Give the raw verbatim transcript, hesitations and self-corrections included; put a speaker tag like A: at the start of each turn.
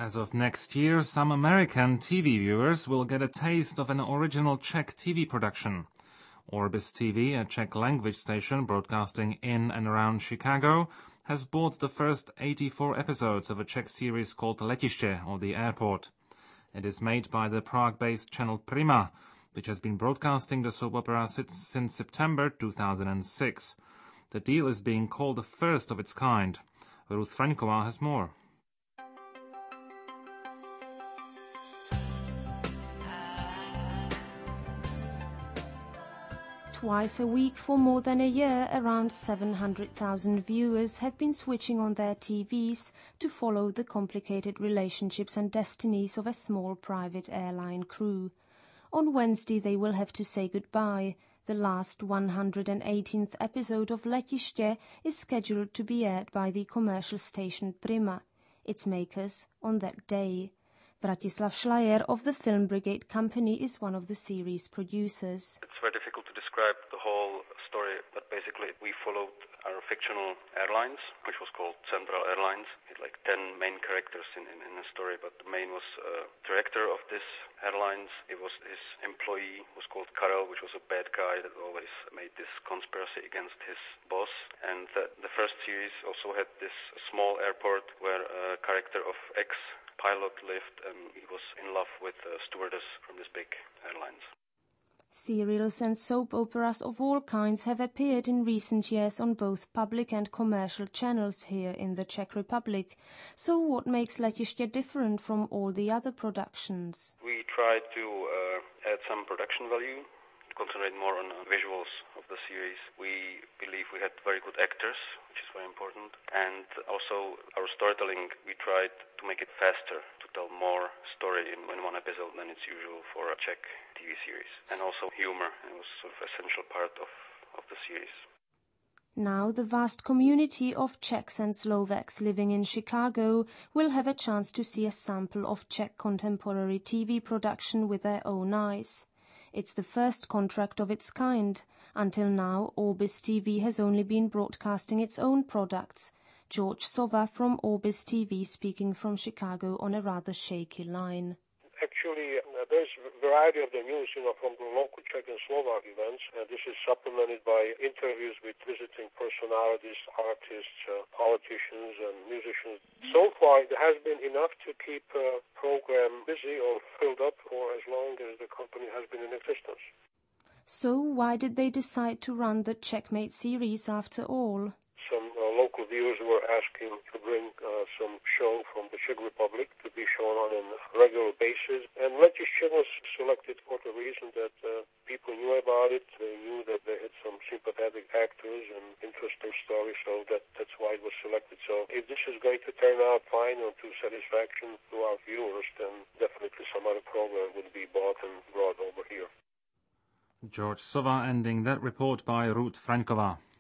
A: As of next year, some American T V viewers will get a taste of an original Czech T V production. Orbis T V, a Czech language station broadcasting in and around Chicago, has bought the first eighty-four episodes of a Czech series called Letiště, or The Airport. It is made by the Prague-based channel Prima, which has been broadcasting the soap opera since September two thousand six. The deal is being called the first of its kind. Ruth Fraňková has more.
B: Twice a week for more than a year, around seven hundred thousand viewers have been switching on their T Vs to follow the complicated relationships and destinies of a small private airline crew. On Wednesday they will have to say goodbye. The last one hundred eighteenth episode of Letiště is scheduled to be aired by the commercial station Prima, its makers, on that day. Vratislav Schleyer of the Film Brigade Company is one of the series producers.
C: It's very difficult to describe the whole story, but basically we followed our fictional airlines, which was called Central Airlines. It had like ten main characters in, in, in the story, but the main was uh, director of this airlines. It was his employee, was called Karel, which was a bad guy that always made this conspiracy against his boss. And the, the first series also had this small airport where a character of ex pilot lived, and he was in love with a stewardess from this big airlines.
B: Serials and soap operas of all kinds have appeared in recent years on both public and commercial channels here in the Czech Republic. So what makes Letiště different from all the other productions?
C: We tried to uh, add some production value, concentrate more on uh, visuals of the series. We believe we had very good actors, which is very important. And also our storytelling, we tried to make it faster, to tell more story in, in one episode than it's usual for a Czech T V series. And also humor, it was sort of essential part of, of the series.
B: Now the vast community of Czechs and Slovaks living in Chicago will have a chance to see a sample of Czech contemporary T V production with their own eyes. It's the first contract of its kind. Until now, Orbis T V has only been broadcasting its own products. George Sova from Orbis T V speaking from Chicago on a rather shaky line.
D: Actually, uh, there's a variety of the news, you know, from the local Czech and Slovak events. Uh, this is supplemented by interviews with visiting personalities, artists, uh, politicians, and musicians. So far, there has been enough to keep the uh, program busy or filled up for as long as the company has been in existence.
B: So why did they decide to run the Checkmate series after all?
D: Some uh, local viewers were asking to bring uh, some show from the Czech Republic to be shown on a regular basis. And Letiště was selected for the reason that uh, people knew about it. They knew that they had some sympathetic actors and interesting stories, so that, that's why it was selected. So if this is going to turn out fine and to satisfaction to our viewers, then definitely some other program would be bought and brought over here.
A: George Sova ending that report by Ruth Fraňková.